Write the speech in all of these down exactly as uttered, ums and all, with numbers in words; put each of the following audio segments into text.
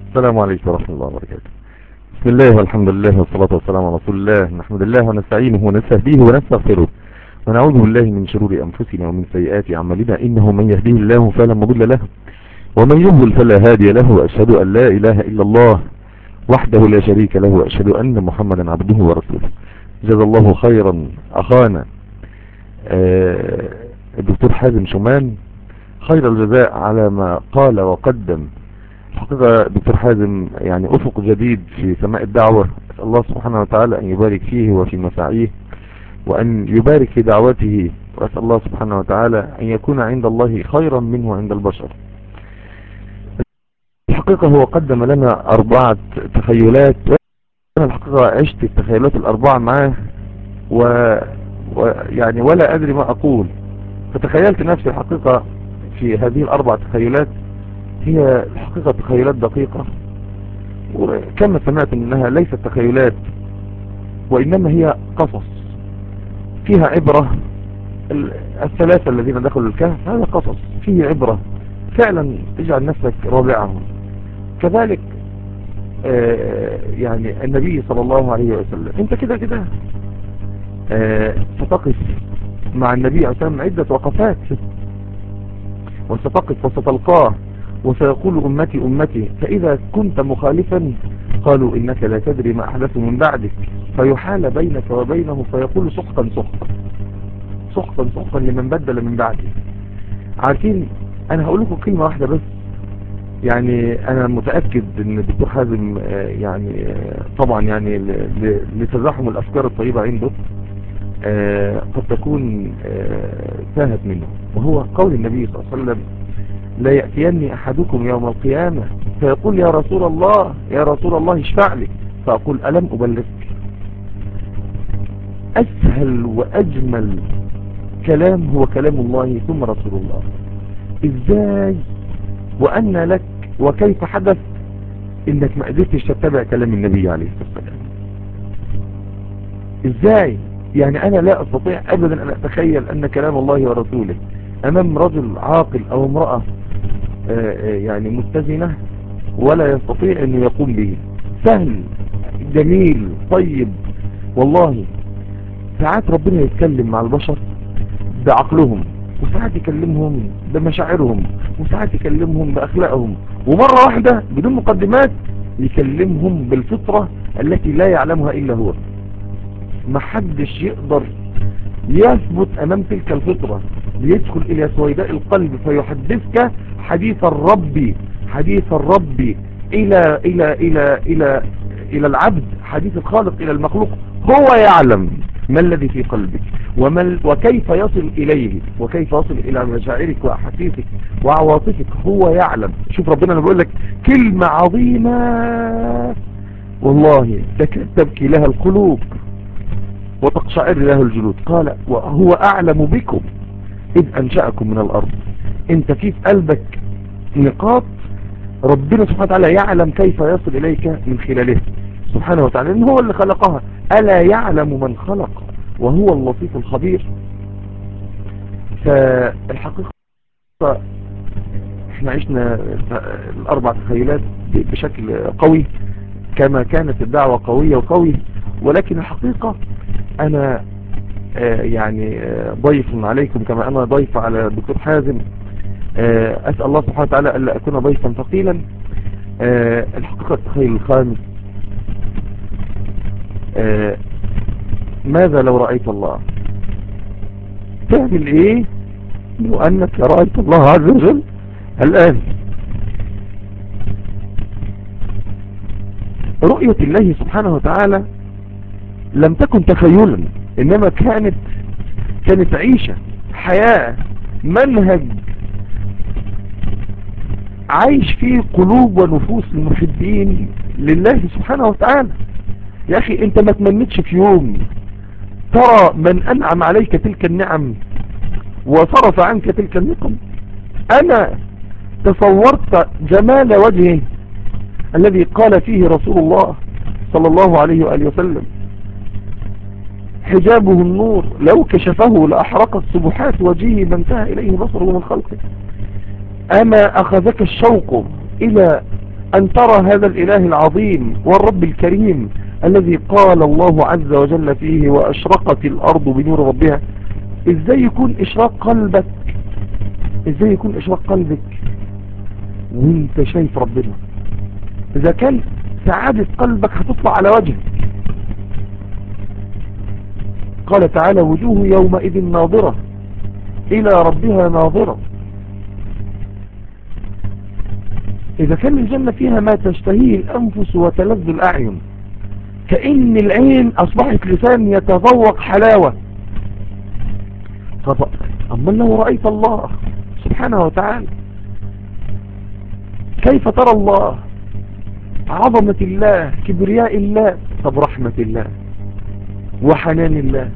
السلام عليكم ورحمة الله وبركاته. بسم الله والحمد لله والصلاة والسلام على رسول الله. نحمد الله ونستعينه ونستهديه ونستغفره ونعوذ بالله من شرور أنفسنا ومن سيئات أعمالنا، إنه من يهديه الله فلا مضل له ومن يضلل فلا هادي له، وأشهد أن لا إله إلا الله وحده لا شريك له، وأشهد أن محمدا عبده ورسوله. جزا الله خيرا أخانا آه، الدكتور حازم شومان خير الجزاء على ما قال وقدم. الحقيقة دكتور حازم يعني أفق جديد في سماء الدعوة. أسأل الله سبحانه وتعالى أن يبارك فيه وفي مساعيه وأن يبارك في دعوته، وأسأل الله سبحانه وتعالى أن يكون عند الله خيرا منه عند البشر. الحقيقة هو قدم لنا أربعة تخيلات، وأنا الحقيقة عشت التخيلات الأربعة معاه ويعني و... ولا أدري ما أقول. فتخيلت نفسي الحقيقة في هذه الأربع تخيلات هي الحقيقة تخيلات دقيقة، وكما سمعت انها ليست تخيلات وانما هي قصص فيها عبرة. الثلاثة الذين دخلوا الكهف هذا قصص فيه عبرة فعلا تجعل نفسك رابعهم. كذلك آه يعني النبي صلى الله عليه وسلم انت كده كده آه ستقف مع النبي عليه وسلم عدة وقفات، وستقف وستلقاه وسيقول أمتي أمتي، فإذا كنت مخالفا قالوا إنك لا تدري ما أحدث من بعدك، فيحال بينك وبينه فيقول سحقا سحقا سحقا سحقا لمن بدل من بعدك. عارفين أنا هقول لكم كلمة واحدة بس، يعني أنا متأكد أن الدكتور حازم يعني طبعا يعني لتزاحم الأفكار الطيبة عنده قد تكون تاهت منه، وهو قول النبي صلى الله عليه وسلم: لا يأتيني أحدكم يوم القيامة فيقول يا رسول الله يا رسول الله اشفع لي، فأقول ألم أبلغك؟ أسهل وأجمل كلام هو كلام الله ثم رسول الله. إزاي وأن لك وكيف حدث إنك ما قدرتش تتبع كلام النبي عليه الصلاة والسلام؟ إزاي يعني أنا لا أستطيع أبدا أن أتخيل أن كلام الله ورسوله أمام رجل عاقل أو امرأة يعني متزنة ولا يستطيع أن يقوم به. سهل جميل طيب. والله ساعات ربنا يتكلم مع البشر بعقلهم، وساعات يكلمهم بمشاعرهم، وساعات يكلمهم بأخلاقهم، ومرة واحدة بدون مقدمات يكلمهم بالفطرة التي لا يعلمها إلا هو. محدش يقدر يثبت أمام تلك الفطرة ليدخل إلى سويداء القلب فيحدثك حديث الرب حديث الرب إلى إلى إلى إلى إلى العبد، حديث الخالق إلى المخلوق. هو يعلم ما الذي في قلبك وما وكيف يصل إليه وكيف يصل إلى مشاعرك وأحاسيسك وعواطفك. هو يعلم. شوف ربنا أنا بقول لك كلمة عظيمة والله تبكي لها القلوب وتقشعر له الجلود. قال وهو أعلم بكم إذ أنشأكم من الأرض. انت في قلبك نقاط ربنا سبحانه وتعالى يعلم كيف يصل إليك من خلاله سبحانه وتعالى، إن هو اللي خلقها. ألا يعلم من خلق وهو اللطيف الخبير. فالحقيقة احنا عشنا الأربع تخيلات بشكل قوي كما كانت الدعوة قوية وقوي، ولكن الحقيقة أنا آه يعني آه ضيف عليكم كما أنا ضيف على الدكتور حازم. آه أسأل الله سبحانه وتعالى ألا أكون ضيفا ثقيلا. آه الحقيقة التخيل الخامس: آه ماذا لو رأيت الله؟ تعمل إيه لو أنك رأيت الله عز وجل الآن؟ رؤية الله سبحانه وتعالى لم تكن تخيلا، إنما كانت كانت عيشة، حياة، منهج عايش فيه قلوب ونفوس المحبين لله سبحانه وتعالى. يا أخي أنت ما تمنتش في يوم ترى من أنعم عليك تلك النعم وصرف عنك تلك النقم؟ أنا تصورت جمال وجهه الذي قال فيه رسول الله صلى الله عليه وآله وسلم: حجابه النور لو كشفه لأحرقت سبحات وجهه ما انتهى إليه بصره من خلقه. أما أخذك الشوق إلى أن ترى هذا الإله العظيم والرب الكريم الذي قال الله عز وجل فيه وأشرقت الأرض بنور ربها. إزاي يكون إشراق قلبك إزاي يكون إشراق قلبك وانت شايف ربنا؟ إذا كان سعادة قلبك هتطلع على وجهك. قال تعالى وجوه يومئذ ناظرة إلى ربها ناظرة. إذا كان الجنة فيها ما تشتهيه الأنفس وتلذ الأعين، كأن العين أصبحت لسان يتذوق حلاوة. طب أما لو رأيت الله سبحانه وتعالى كيف ترى الله؟ عظمة الله، كبرياء الله، طب رحمة الله وحنان الله.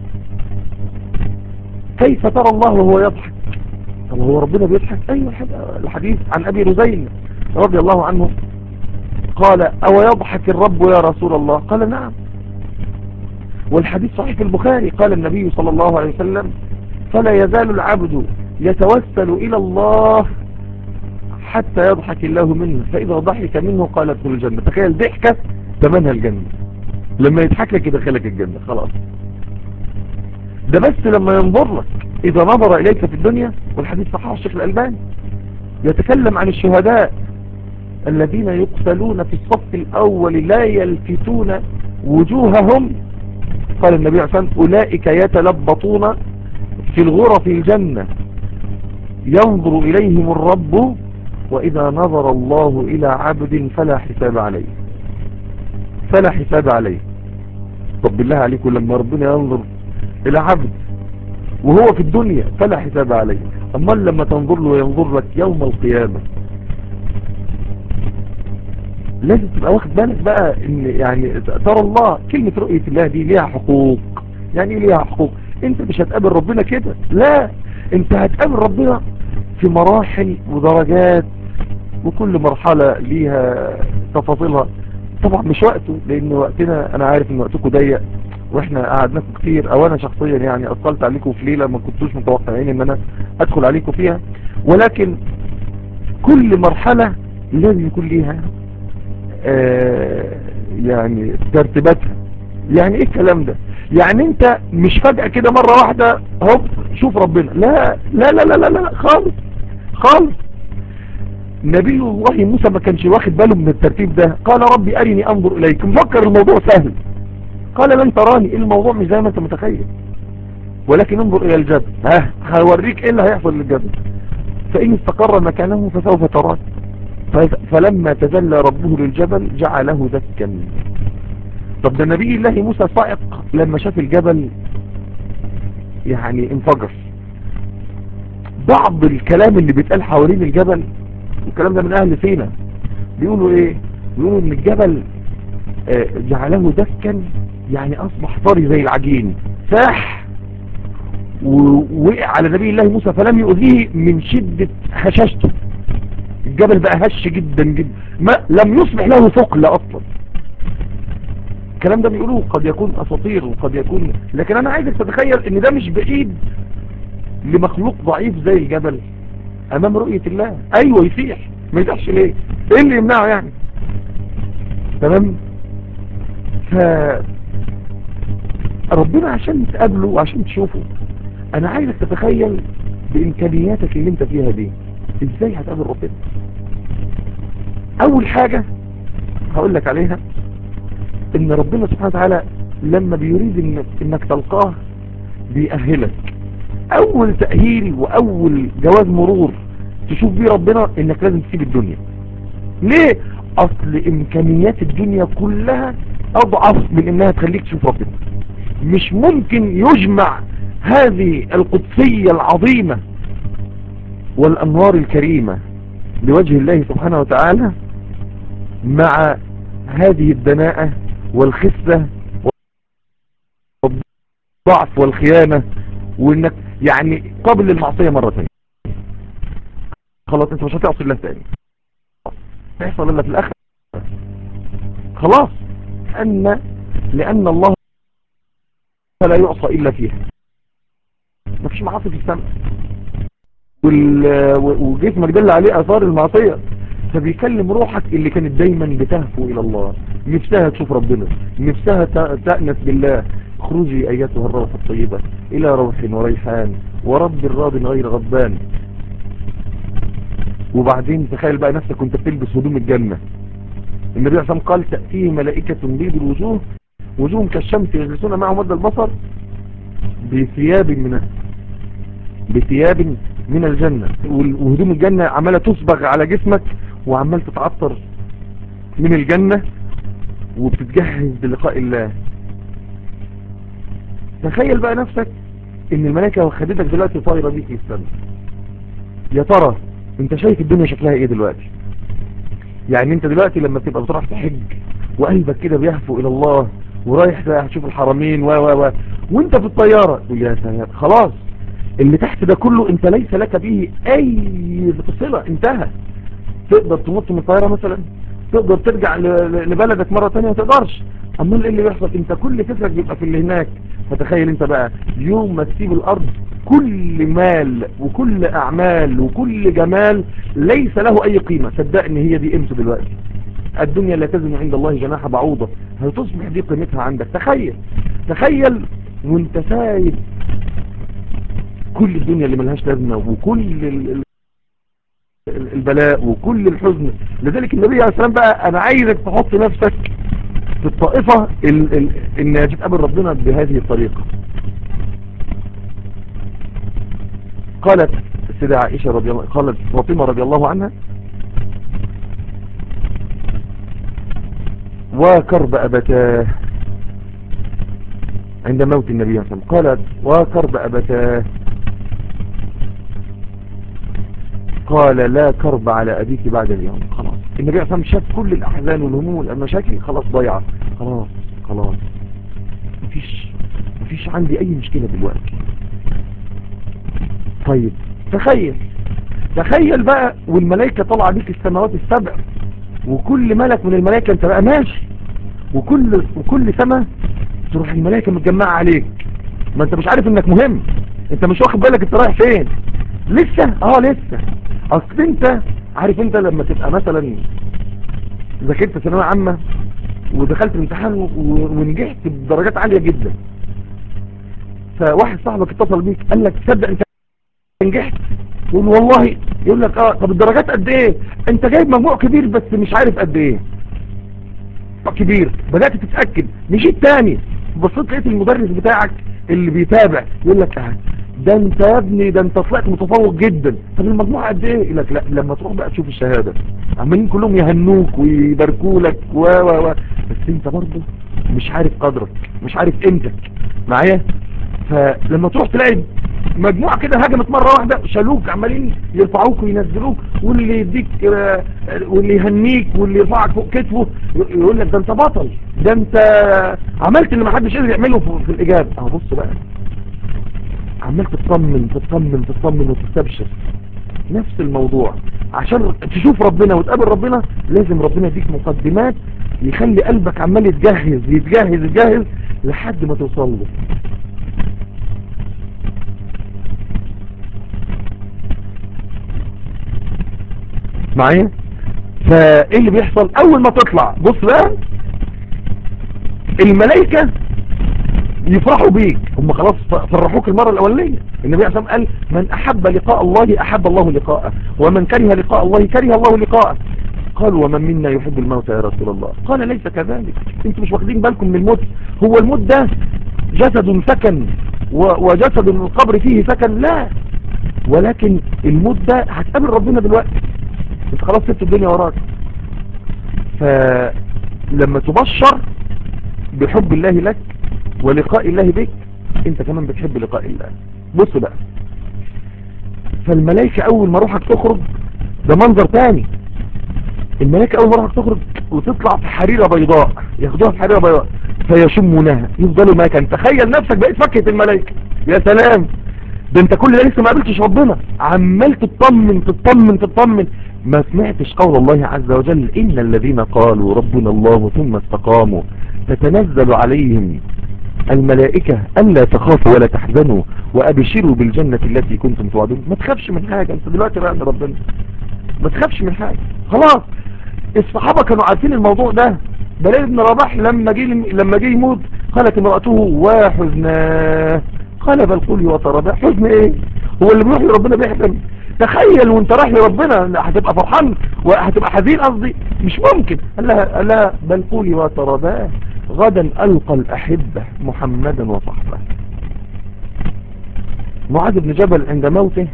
كيف ترى الله وهو يضحك؟ طب هو ربنا بيضحك؟ أيوة. الحديث عن أبي رزين رضي الله عنه قال أو يضحك الرب يا رسول الله؟ قال نعم. والحديث صحيح في البخاري قال النبي صلى الله عليه وسلم فلا يزال العبد يتوسل إلى الله حتى يضحك الله منه فإذا ضحك منه قال ادخل الجنة. تخيل ضحكة ثمنها الجنة، لما يضحك لك يدخلك الجنة خلاص. ده بس لما ينظر لك. إذا نظر إليك في الدنيا، والحديث صحيح الشيخ الألباني يتكلم عن الشهداء الذين يقتلون في الصف الأول لا يلفتون وجوههم. قال النبي عليه الصلاة والسلام أولئك يتلبطون في الغرف الجنة ينظر إليهم الرب وإذا نظر الله إلى عبد فلا حساب عليه فلا حساب عليه. طب بالله عليكم لما ربنا ينظر إلى عبد وهو في الدنيا فلا حساب عليه، أما لما تنظر له وينظر لك يوم القيامة لازم تبقى واخد بالك بقى ان يعني ترى الله. كلمة رؤية الله دي ليها حقوق. يعني ليها حقوق. انت مش هتقابل ربنا كده، لا، انت هتقابل ربنا في مراحل ودرجات، وكل مرحلة ليها تفاصيلها. طبعا مش وقته، لان وقتنا انا عارف ان وقتكم ضيق واحنا قعدناكم كتير، او انا شخصيا يعني اثقلت عليكم في ليلة ما كنتوش متوقعين ان انا ادخل عليكم فيها. ولكن كل مرحلة لازم يكون ليها آه يعني ترتيباتها. يعني ايه الكلام ده؟ يعني انت مش فجأة كده مرة واحدة هوب شوف ربنا، لا لا لا لا لا, لا خالص خالص. نبي الله موسى ما كانش واخد باله من الترتيب ده. قال ربي أرني أنظر إليك، مفكر الموضوع سهل. قال لن تراني، الموضوع مش زي ما انت متخيل، ولكن انظر إلى الجبل، ها هوريك ايه اللي هيحصل للجبل، فإن استقر مكانه فسوف تراني. فلما تجلى ربه للجبل جعله دكا. طب ده نبي الله موسى صائق لما شاف الجبل يعني انفجر. بعض الكلام اللي بيتقال حوالين الجبل، والكلام ده من اهل سينا، بيقولوا ايه؟ بيقولوا ان الجبل جعله دكا يعني اصبح طري زي العجين، ساح ووقع على نبي الله موسى فلم يؤذيه من شدة هشاشته. الجبل بقى هش جدا جدا، ما لم يصبح له ثقل اصلا. الكلام ده بيقولوه قد يكون اساطير وقد يكون، لكن انا عايزك تتخيل ان ده مش بعيد لمخلوق ضعيف زي الجبل امام رؤية الله. ايوه يسيح، ما يسيحش ليه؟ ايه اللي يمنعه يعني؟ تمام. ف ربنا عشان تقابله وعشان تشوفه، انا عايزك تتخيل بامكانياتك اللي انت فيها دي ازاي هتقابل ربنا. اول حاجة هقول لك عليها ان ربنا سبحانه وتعالى لما بيريد انك, إنك تلقاه بيأهلك. اول تأهيل واول جواز مرور تشوف بيه ربنا انك لازم تسيب الدنيا. ليه؟ اصل امكانيات الدنيا كلها اضعف من انها تخليك تشوف ربنا. مش ممكن يجمع هذه القدسية العظيمة والانوار الكريمة لوجه الله سبحانه وتعالى مع هذه الدناءة والخسة والضعف والخيانة، وانك يعني قابل للمعصية مرة ثانية. خلاص انت مش هتعصي الله تاني، هيحصل الا في الاخر خلاص. ان لان الله لا يعصى الا فيها، مفيش معاصي في السماء وجسمك دل عليه اثار المعصية. فبيكلم روحك اللي كانت دايما بتهفو الى الله، نفسها تشوف ربنا، نفسها تأنس بالله. اخرجي ايتها الروح الطيبة الى روح وريحان ورب راض غير غضبان. وبعدين تخيل بقى نفسك وانت بتلبس هدوم الجنة. النبي عليه الصلاة والسلام قال تأتيه ملائكة بيض الوجوه وجوههم كالشمس يجلسون معه مد البصر بثياب من بثياب من الجنة. وهدوم الجنة عمالة تصبغ على جسمك وعمال تتعطر من الجنة وبتتجهز للقاء الله. تخيل بقى نفسك ان الملائكة واخدتك دلوقتي طايرة بيك للسماء. يا ترى انت شايف الدنيا شكلها ايه دلوقتي؟ يعني انت دلوقتي لما بتبقى بتروح تحج وقلبك كده بيهفو الى الله ورايح بقى تشوف الحرمين و و و وانت في الطيارة تقول يا سلام خلاص اللي تحت ده كله انت ليس لك به اي صلة، انتهى. تقدر تنط من الطيارة مثلا؟ تقدر ترجع لبلدك مرة تانية؟ ما تقدرش. اما ايه اللي بيحصل؟ انت كل فكرك بيبقى في اللي هناك. فتخيل انت بقى يوم ما تسيب الارض كل مال وكل اعمال وكل جمال ليس له اي قيمة. صدقني هي دي قيمته دلوقتي. الدنيا لا تزن عند الله جناح بعوضة، هتصبح دي قيمتها عندك. تخيل تخيل وانت سايب كل الدنيا اللي ملهاش لازمة وكل البلاء وكل الحزن. لذلك النبي عليه السلام بقى انا عايزك تحط نفسك في الطائفة ان تتقابل ربنا بهذه الطريقة. قالت السيدة عائشة رضي الله قالت فاطمة رضي الله عنها وكرب أبتاه عند موت النبي صلى الله عليه وسلم، قالت وكرب أبتاه قال لا كرب على أبيك بعد اليوم. خلاص النبي صلى الله عليه وسلم شاف كل الأحزان والهموم والمشاكل خلاص ضيعت. خلاص خلاص مفيش مفيش عندي أي مشكلة دلوقتي. طيب تخيل تخيل بقى والملائكة طالعة بيك السماوات السبع وكل ملك من الملائكة انت بقى ماشي وكل وكل سماء تروح الملائكة متجمعة عليك. ما انت مش عارف انك مهم، انت مش واخد بالك انت رايح فين لسه. اه لسه. اصل انت عارف انت لما تبقى مثلا ذاكرت ثانوية عامة ودخلت الامتحان ونجحت بدرجات عالية جدا، فواحد صاحبك اتصل بيك قال لك تصدق انت نجحت؟ يقول والله. يقول لك اه طب الدرجات قد ايه؟ انت جايب مجموع كبير بس مش عارف قد ايه كبير. بدأت تتأكد مشيت تاني بصيت لقيت المدرس بتاعك اللي بيتابع يقول لك اه ده انت يا ابني ده انت طلعت متفوق جدا. طب المجموع قد ايه؟ يقول لك لا لما تروح بقى تشوف الشهادة عمالين كلهم يهنوك ويباركوا لك و و و بس انت برضه مش عارف قدرك مش عارف قيمتك معايا. فلما تروح تلاقي مجموعة كده هجمت مرة واحدة شالوك عمالين يرفعوك وينزلوك واللي يديك واللي يهنيك واللي يرفعك فوق كتفه يقول لك ده انت بطل ده انت عملت اللي ما حدش قدر يعمله في الإجابة. اه بص بقى عمال تطمن تطمن تطمن وتستبشر. نفس الموضوع عشان تشوف ربنا وتقابل ربنا لازم ربنا يديك مقدمات يخلي قلبك عمال يتجهز يتجهز يتجهز لحد ما توصل له. معايا؟ فايه اللي بيحصل اول ما تطلع؟ بص بقى الملائكة يفرحوا بيك. هم خلاص فرحوك المرة الاولانية. النبي عليه الصلاة والسلام قال من احب لقاء الله احب الله لقاءه ومن كره لقاء الله كره الله لقاءه. قالوا ومن منا يحب الموت يا رسول الله؟ قال ليس كذلك. انتم مش واخدين بالكم من الموت؟ هو الموت ده جسد سكن وجسد القبر فيه سكن؟ لا، ولكن الموت ده هتقابل ربنا دلوقتي انت خلاص سبت الدنيا وراك. فلما تبشر بحب الله لك ولقاء الله بك انت كمان بتحب لقاء الله. بص بقى فالملائكة اول ما روحك تخرج ده منظر تاني. الملائكة اول ما روحك تخرج وتطلع في حريرة بيضاء ياخدوها في حريرة بيضاء فيشمونها يفضلوا مكان. تخيل نفسك بقيت فكة الملائكة. يا سلام ده انت كل ده لسه ما قابلتش ربنا عمال تطمن تطمن تطمن. ما سمعتش قول الله عز وجل إن الذين قالوا ربنا الله ثم استقاموا تتنزل عليهم الملائكة ألا تخافوا ولا تحزنوا وأبشروا بالجنة التي كنتم توعدون. ما تخافش من حاجة انت دلوقتي بقى ربنا ما تخافش من حاجة خلاص. الصحابة كانوا عارفين الموضوع ده. بلال بن رباح لما جه لما جه يموت قالت امرأته وحزناه قال بل قولي وترضى. حزن ايه؟ هو اللي بيروح لربنا بيحزن؟ تخيل وانت رايح لربنا هتبقى فرحان وهتبقى حزين قصدي؟ مش ممكن. قال لها قال لها بل قولي وترضى غدا ألقى الأحبة محمدا وصحبه. معاذ بن جبل عند موته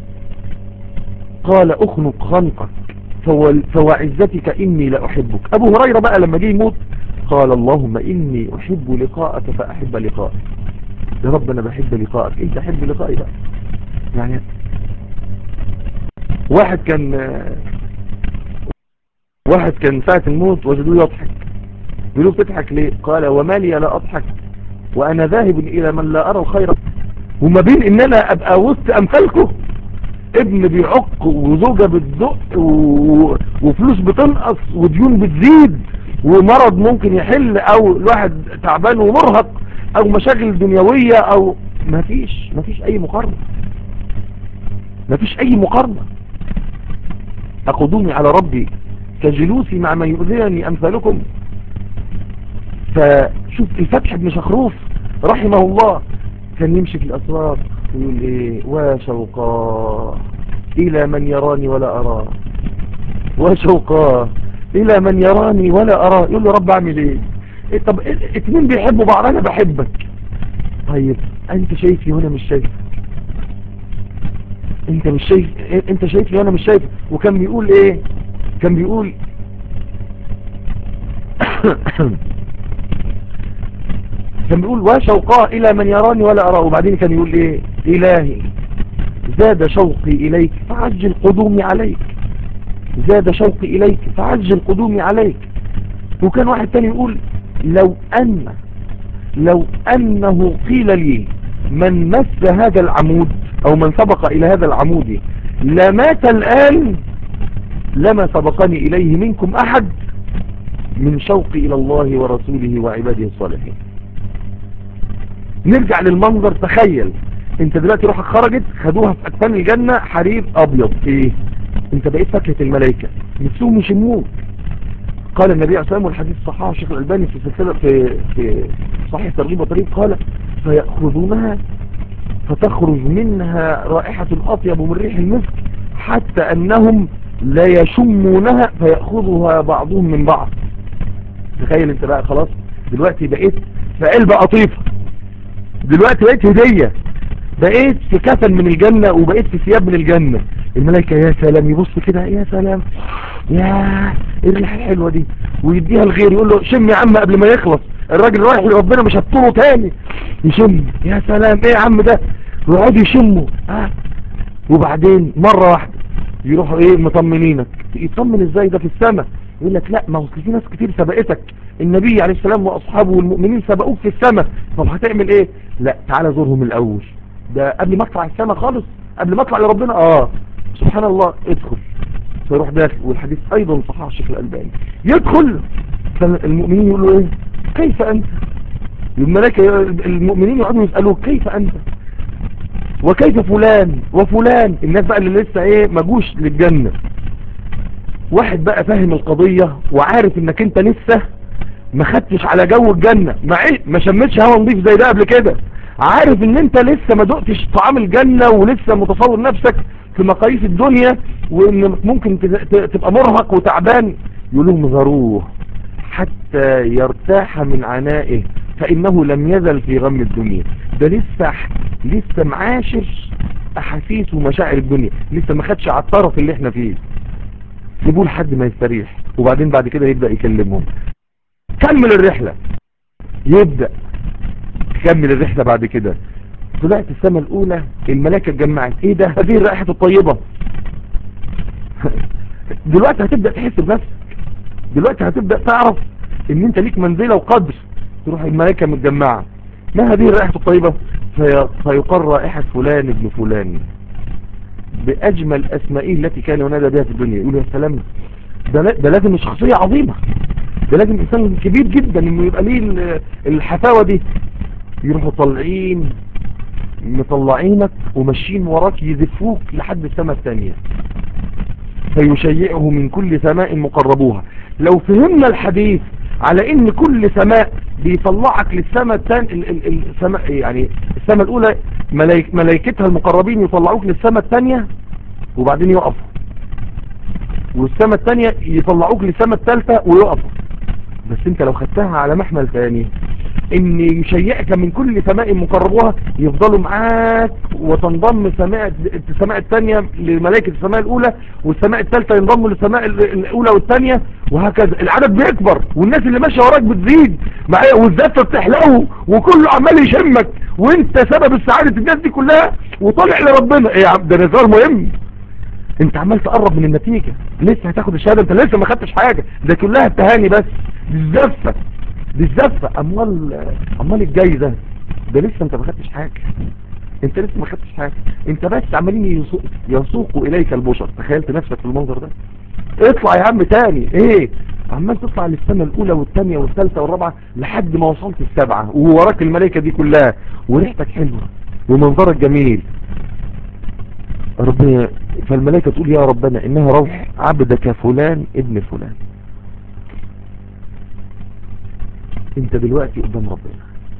قال اخنق خنقك فوعزتك إني لأحبك. أبو هريرة بقى لما جه يموت قال اللهم إني أحب لقاءك فأحب لقاءك. يا رب أنا بحب لقاءك انت حب لقائي بقى. يعني واحد كان واحد كان ساعة الموت وجدوه يضحك. يقولوا بتضحك ليه؟ قال وما لي لا أضحك وأنا ذاهب إلى من لا أرى الخير. وما بين إن أنا أبقى وسط أمثالكم ابن بيعق وزوجة بتدق و... وفلوس بتنقص وديون بتزيد ومرض ممكن يحل او الواحد تعبان ومرهق او مشاكل دنيوية او مفيش مفيش اي مقارنة. مفيش اي مقارنة. اقدومي على ربي كجلوسي مع من يؤذيني امثالكم. فشوف الفتح بن شخروف رحمه الله كان يمشي في الاسواق ويقول ايه وشوقا الى من يراني ولا اراه وشوقا الى من يراني ولا اراه. يقول له رب اعمل ايه؟ إيه طب اتنين بيحبوا بعض انا بحبك طيب انت شايفني وانا مش شايفك. انت مش شايف انت شايفني وانا مش شايفك. وكان بيقول ايه؟ كان بيقول كان بيقول وشوقا الى من يراني ولا اراه. وبعدين كان يقول ايه؟ الهي زاد شوقي اليك فعجل قدومي عليك. زاد شوقي اليك فعجل قدومي عليك. وكان واحد تاني يقول لو ان لو انه قيل لي من مس هذا العمود او من سبق الى هذا العمود لمات الان لما سبقني اليه منكم احد من شوقي الى الله ورسوله وعباده الصالحين. نرجع للمنظر. تخيل انت دلوقتي روحك خرجت خدوها في اكفان الجنة حرير ابيض. ايه انت بقيت فاكهة الملائكة نفسهم يشموك. قال النبي عليه الصلاة والسلام والحديث صححه الشيخ الألباني في سلسلة في في صحيح ترغيب وترهيب قال فيأخذونها فتخرج منها رائحة أطيب من ريح المسك حتى أنهم لا يشمونها فيأخذها بعضهم من بعض. تخيل انت بقى خلاص دلوقتي بقيت في علبة قطيفة. دلوقتي بقيت هدية. بقيت في كفن من الجنة وبقيت في ثياب من الجنة. الملائكة يا سلام يبص كده يا سلام يا ايه الريحة الحلوة دي ويديها الغير يقول له شم يا عم قبل ما يخلص الراجل رايح لربنا مش هتطوله تاني. يشم يا سلام ايه يا عم ده ويقعدوا يشموا ها. وبعدين مرة واحدة يروحوا ايه مطمنينك. يطمن ازاي ده في السماء؟ يقول لك لا ما هو في ناس كتير سبقتك النبي عليه السلام واصحابه والمؤمنين سبقوك في السماء. طب هتعمل ايه؟ لا تعالى زورهم الاول. ده قبل ما اطلع السماء خالص قبل ما اطلع لربنا اه سبحان الله ادخل. فيروح داخل والحديث ايضا صححه الشيخ الألباني. يدخل فالمؤمنين يقولوا ايه كيف انت؟ الملائكه المؤمنين يقعدوا يسالوه كيف انت وكيف فلان وفلان. الناس بقى اللي لسه ايه ما جوش للجنه. واحد بقى فاهم القضيه وعارف انك انت لسه ما خدتش على جو الجنه ما ايه ما شمتش هوا نضيف زي ده قبل كده. عارف ان انت لسه ما دقتش طعام الجنه ولسه متصور نفسك في مقاييس الدنيا وان ممكن تبقى مرهق وتعبان. يقول لهم ذروه حتى يرتاح من عنائه فانه لم يزل في غم الدنيا. ده لسه لسه معاشر احاسيس ومشاعر الدنيا لسه ما خدش على الطرف اللي احنا فيه. سيبوه لحد ما يستريح وبعدين بعد كده يبدأ يكلمهم. كمل الرحلة. يبدأ تكمل الرحلة بعد كده. طلعت السماء الاولى الملائكة اتجمعت. ايه ده هذه الرائحة الطيبة. دلوقتي هتبدأ تحس بنفسك. دلوقتي هتبدأ تعرف ان انت ليك منزلة وقدر. تروح الملائكة متجمعة. ما هذه الرائحة الطيبة؟ في... فيقال رائحة فلان ابن فلان باجمل اسمائه التي كان ينادى بها في الدنيا. يقول يا سلام ده, ده لازم شخصية عظيمة. ده لازم انسان كبير جدا انه يبقى ليه الحفاوة دي. يروحوا طالعين مطلعينك وماشيين وراك يزفوك لحد السماء الثانية. فيشيعه من كل سماء مقربوها. لو فهمنا الحديث على ان كل سماء بيطلعك للسماء الثانية، السماء يعني السماء الاولى ملايك ملايكتها المقربين يطلعوك للسماء الثانية وبعدين يقفوا، والسماء الثانية يطلعوك للسماء الثالثة ويقفوا. بس انت لو خدتها على محمل ثاني ان يشيعك من كل سماء مقربوها، يفضلوا معاك وتنضم سماء السماء الثانية لملائكة السماء الاولى، والسماء الثالثة ينضموا للسماء الاولى والثانية، وهكذا العدد بيكبر والناس اللي ماشيه وراك بتزيد معايا، والزفه بتحلقه وكله عمال يشمك، وانت سبب السعادة الناس دي كلها وطالع لربنا. ايه يا عم ده نزار مهم، انت عمال تقرب من النتيجة، لسه هتاخد الشهادة، انت لسه ما خدتش حاجة، ده كلها التهاني بس، دي الزفة دي الزفة، امال امال الجاي ده ده لسه انت ما خدتش حاجة، انت لسه ما خدتش حاجة، انت بس عمالين يسوق يسوقوا اليك البشر. تخيلت نفسك في المنظر ده؟ اطلع يا عم تاني، ايه عمال تطلع للسنة الاولى والثانية والثالثة والرابعة لحد ما وصلت السبعة، ووراك الملائكة دي كلها، وريحتك حلوة ومنظرك جميل. ربنا فالملائكة تقول يا ربنا انها روح عبدك فلان ابن فلان. انت دلوقتي قدام ربنا،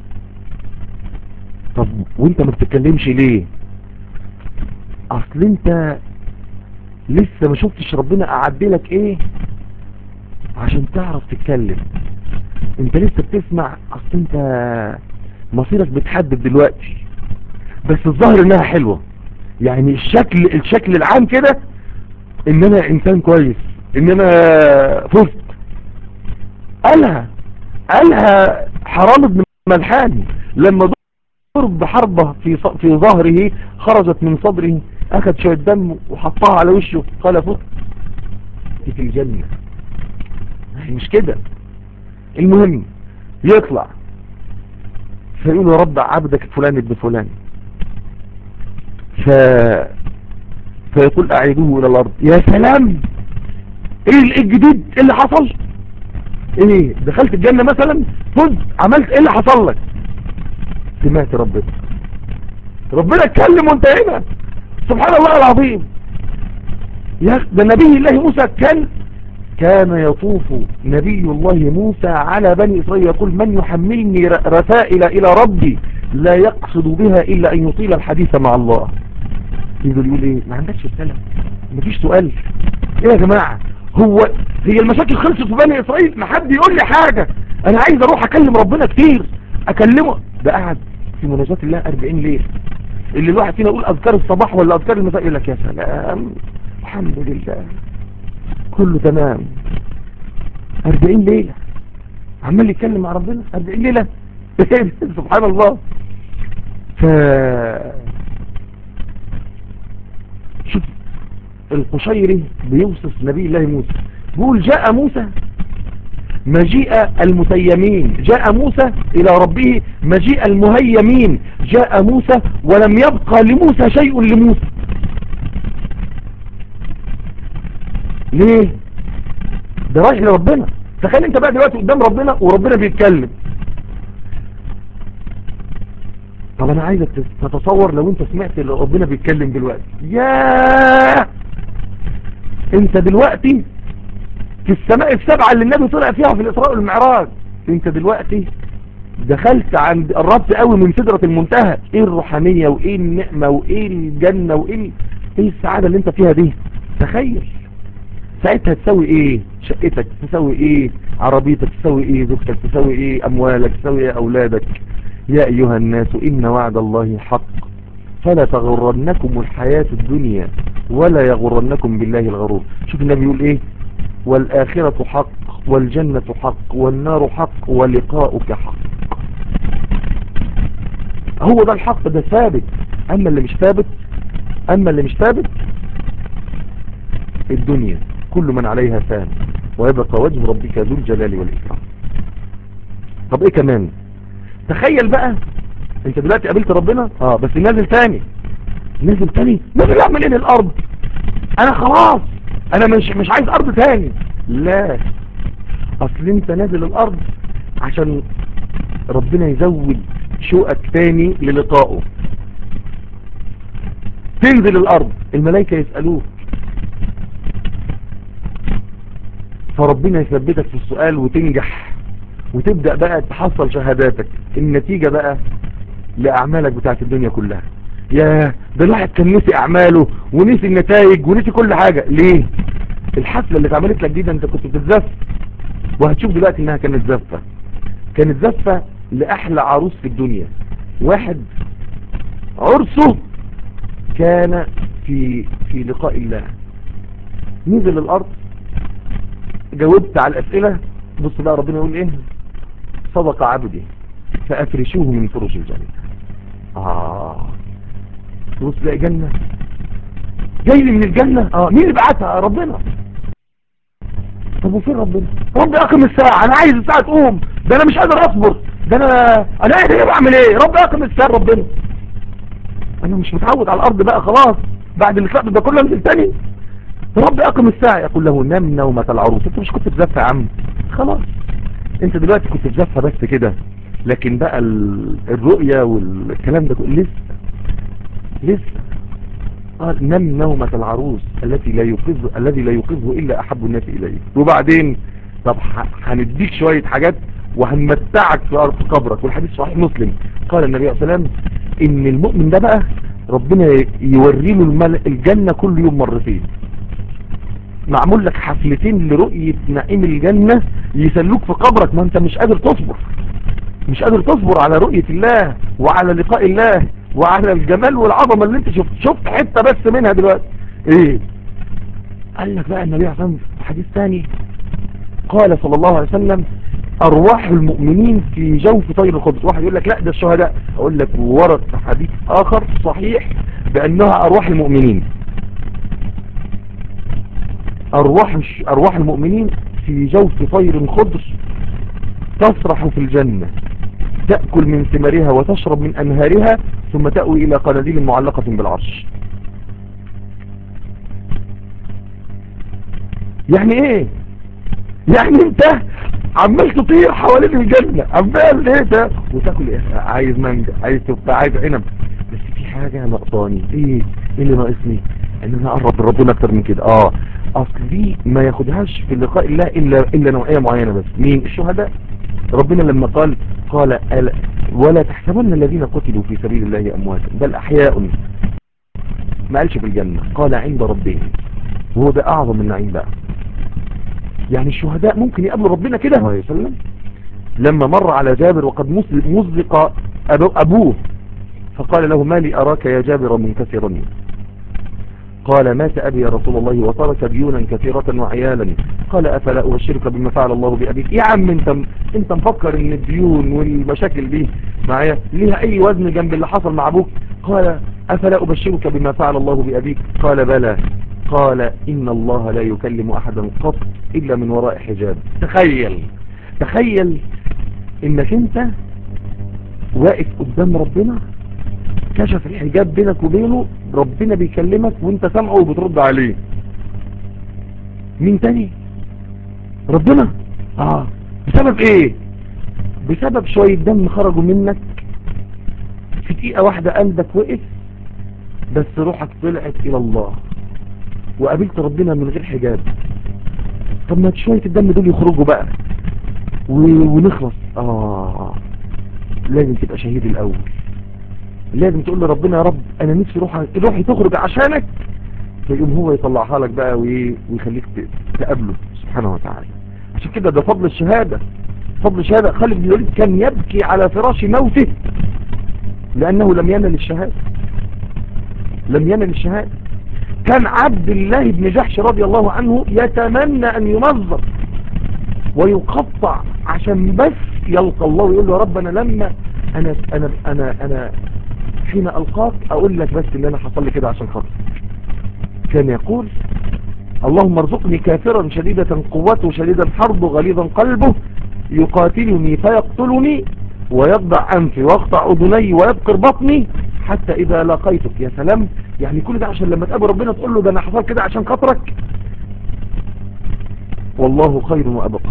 طب وانت ما بتتكلمش ليه؟ اصل انت لسه ما شفتش ربنا اعدلك ايه عشان تعرف تتكلم، انت لسه بتسمع، اصل انت مصيرك بتحدد دلوقتي، بس الظاهر انها حلوة، يعني الشكل الشكل العام كده ان انا انسان كويس، ان انا فزت. قالها قالها حرام بن ملحان لما ضرب بحربة في في ظهره خرجت من صدره، اخذ شوية دم وحطها على وشه، قال فزت في الجنة. مش كده؟ المهم يطلع فيقول يا رب عبدك فلان ابن فلان، ف... فيقول اعيدوه الى الارض. يا سلام، ايه الجديد؟ ايه اللي حصل؟ ايه دخلت الجنة مثلا، فزت، عملت ايه اللي حصل لك؟ سمعت ربنا ربنا اتكلم وانت هنا، سبحان الله العظيم. يا ده نبي الله موسى كان كان يطوف نبي الله موسى على بني إسرائيل يقول من يحملني رسائل إلى ربي لا يقصد بها إلا أن يطيل الحديث مع الله. يقول يقول إيه؟ ما عندكش رسالة؟ مفيش سؤال؟ إيه يا جماعة؟ هو هي المشاكل خلصت في بني إسرائيل؟ ما حد يقول لي حاجة، أنا عايز أروح أكلم ربنا كتير، أكلمه. ده قاعد في مناجاة الله أربعين ليلة، اللي الواحد فينا يقول أذكار الصباح ولا أذكار المساء يقول لك يا سلام الحمد لله كله تمام. أربعين ليلة عمال يتكلم مع ربنا، أربعين ليلة سبحان الله. ف شوف القشيري بيوصف نبي الله موسى، بيقول جاء موسى مجيء المتيمين، جاء موسى إلى ربه مجيء المهيمين، جاء موسى ولم يبقى لموسى شيء لموسى. ليه؟ ده رايح لربنا. تخيل انت بقى دلوقتي قدام ربنا وربنا بيتكلم. طب انا عايزك تتصور لو انت سمعت اللي ربنا بيتكلم دلوقتي، ياه انت دلوقتي في السماء السبعة اللي النبي طلع فيها في الإسراء والمعراج، انت دلوقتي دخلت عند قربت قوي من سدرة المنتهى. ايه الروحانية وايه النعمة وايه الجنة وايه ايه السعادة اللي انت فيها دي؟ تخيل ساعتها تسوي ايه؟ شقتك تسوي ايه؟ عربيتك تسوي ايه؟ زوجتك تسوي ايه؟ اموالك تسوي ايه؟ اولادك. يا ايها الناس ان وعد الله حق فلا تغرنكم الحياة الدنيا ولا يغرنكم بالله الغرور. شوف النبي يقول ايه؟ والآخرة حق والجنة حق والنار حق ولقاؤك حق. هو ده الحق، ده ثابت. اما اللي مش ثابت اما اللي مش ثابت الدنيا كل من عليها فان ويبقى وجه ربك ذو الجلال والإكرام. طب ايه كمان؟ تخيل بقى انت دلوقتي قابلت ربنا اه بس نازل تاني نازل تاني نازل اعمل ايه للارض؟ انا خلاص انا مش مش عايز ارض تاني. لا، اصل انت نازل الارض عشان ربنا يزود شوقك تاني للقائه. تنزل الارض الملائكة يسألوك فربنا يثبتك في السؤال وتنجح وتبدأ بقى تحصل شهاداتك. النتيجة بقى لأعمالك بتاعت الدنيا كلها. يا ده الواحد كان نسي أعماله ونسي النتائج ونسي كل حاجة. ليه؟ الحفلة اللي اتعملت لك دي ده انت كنت بتتزف، وهتشوف دلوقتي انها كانت زفة. كانت زفة لأحلى عروس في الدنيا. واحد عرسه كان في في لقاء الله، نزل الأرض، جاوبت على الأسئلة. بص بقى ربنا يقول ايه: صدق عبدي فأفرشوه من فرش الجنة. آه بص بقى جنة جاي لي من الجنة. اه مين اللي بعتها؟ ربنا. طب وفين ربنا؟ ربي أقم الساعة، أنا عايز الساعة تقوم، ده أنا مش قادر أصبر، ده أنا أنا قاعد ايه بعمل ايه؟ ربي أقم الساعة. ربنا أنا مش متعود على الأرض بقى خلاص، بعد اللي طلعت ده كله انزل تاني. ربي أقم الساعة. يقول له: نام نومة العروس. انت مش كنت في زفة يا عم؟ خلاص انت دلوقتي كنت في زفة بس كده، لكن بقى الرؤية والكلام ده لسه لسه. قال: نم نومة العروس التي لا يوقظ الذي لا يوقظه إلا أحب الناس إليه. وبعدين طب هنديك شوية حاجات وهنمتعك في أرض قبرك. والحديث صحيح مسلم، قال النبي عليه الصلاة والسلام: إن المؤمن ده بقى ربنا يوري له الجنة كل يوم مرتين. معمول لك حفلتين لرؤية نعيم الجنة يسلوك في قبرك. ما انت مش قادر تصبر، مش قادر تصبر على رؤية الله وعلى لقاء الله وعلى الجمال والعظمة اللي انت شفت شفت حتة بس منها دلوقتي. ايه قال لك بقى النبي عليه الصلاة والسلام في حديث ثاني؟ قال صلى الله عليه وسلم: ارواح المؤمنين في جوف طير القدس. واحد يقول لك لا ده الشهداء، اقول لك ورد في حديث اخر صحيح بانها ارواح المؤمنين. ارواح ارواح المؤمنين في جوف طير خضر تسرح في الجنة، تأكل من ثمارها وتشرب من أنهارها، ثم تأوي إلى قناديل معلقة بالعرش. يعني إيه؟ يعني أنت عمال تطير حوالين الجنة، عمال إيه ده؟ وتأكل إيه؟ عايز مانجا، عايز تفاح، عايز عنب، بس في حاجة ناقصاني. إيه؟ إيه اللي ناقصني؟ إن أنا أقرب من ربنا أكتر من كده. آه أصل دي ما ياخدهاش في لقاء الله إلا إلا نوعية معينة بس. مين؟ الشهداء. ربنا لما قال قال ولا تحسبن الذين قتلوا في سبيل الله أمواتا بل أحياء، ما قالش في الجنة، قال عند ربهم. وهو ده أعظم النعيم بقى. يعني الشهداء ممكن يقابلوا ربنا كده. الله يسلم. لما مر على جابر وقد مزق أبوه فقال له: ما لي أراك يا جابر منكسرا؟ قال: مات أبي يا رسول الله وترك ديونا كثيرة وعيالا. قال: أفلا أبشرك بما فعل الله بأبيك؟ يا عم انت انت مفكر ان الديون والمشاكل دي معايا ليها اي وزن جنب اللي حصل مع ابوك؟ قال: أفلا أبشرك بما فعل الله بأبيك؟ قال: بلى. قال: إن الله لا يكلم أحدا قط إلا من وراء حجاب. تخيل تخيل انك انت واقف قدام ربنا، كشف الحجاب بينك وبينه، ربنا بيكلمك وانت سامعه وبترد عليه. مين تاني؟ ربنا. اه بسبب ايه؟ بسبب شوية دم خرجوا منك في دقيقة واحدة، قلبك وقف بس روحك طلعت الى الله وقابلت ربنا من غير حجاب. طب ما شوية الدم دول يخرجوا بقى ونخلص. اه لازم تبقى شهيد الاول، لازم تقول لربنا: يا رب انا نفسي روحي روحي تخرج عشانك، فيقوم هو يطلعها لك بقى ويخليك تقابله سبحانه وتعالى. عشان كده ده فضل الشهادة. فضل الشهادة. خالد بن الوليد كان يبكي على فراش موته لأنه لم ينل الشهادة، لم ينل الشهادة. كان عبد الله بن جحش رضي الله عنه يتمنى أن يمزق ويقطع عشان بس يلقى الله ويقول له: يا رب أنا لما أنا أنا أنا أنا حين ألقاك أقول لك بس إن أنا حصل لي كده عشان خاطر. كان يقول: اللهم ارزقني كافرا شديدة قوته شديدا حربه غليظا قلبه يقاتلني فيقتلني ويقطع أنفي ويقطع أذني ويبقر بطني حتى إذا لقيتك. يا سلام. يعني كل ده عشان لما تقابل ربنا تقول له: ده أنا حصل كده عشان خاطرك، والله خير وأبقى.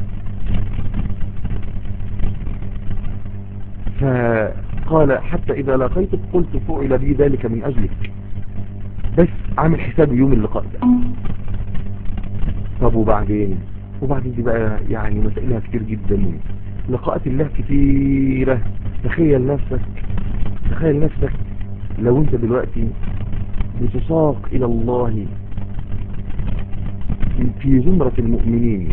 فقال: حتى إذا لقيتك قلت فعل بي ذلك من أجلك، بس عامل حساب يوم اللقاء ده. طب وبعدين وبعد دي بقى يعني مسائلها كتير جدا، لقاءات الله كتيرة. تخيل نفسك تخيل نفسك لو انت دلوقتي بتساق الى الله في زمرة المؤمنين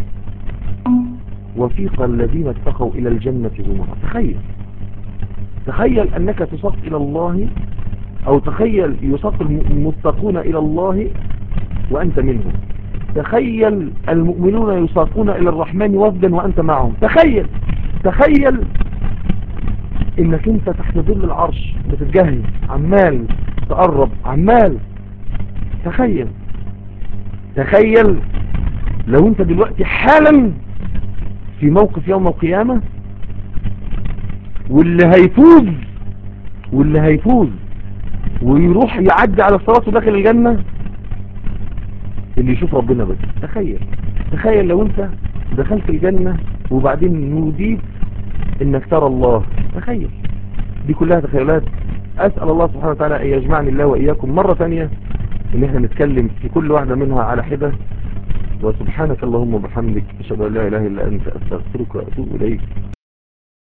وفيق الذين اتقوا الى الجنة زمرة. تخيل تخيل انك تساق الى الله، او تخيل يساق المتقون الى الله وانت منهم. تخيل المؤمنون يساقون الى الرحمن وفدا وانت معهم. تخيل تخيل انك انت تحت ظل العرش بتتجهز، عمال تقرب، عمال. تخيل تخيل لو انت دلوقتي حالا في موقف يوم القيامة، واللي هيفوز واللي هيفوز ويروح يعدي على الصراط وداخل الجنة اللي يشوف ربنا بس. تخيل تخيل لو انت دخلت الجنة وبعدين نوديت انك ترى الله. تخيل. دي كلها تخيلات. اسأل الله سبحانه وتعالى ان يجمعني الله واياكم مرة تانية ان احنا نتكلم في كل واحدة منها على حدة. وسبحانك اللهم وبحمدك اشهد ان لا اله الا انت استغفرك واتوب اليك.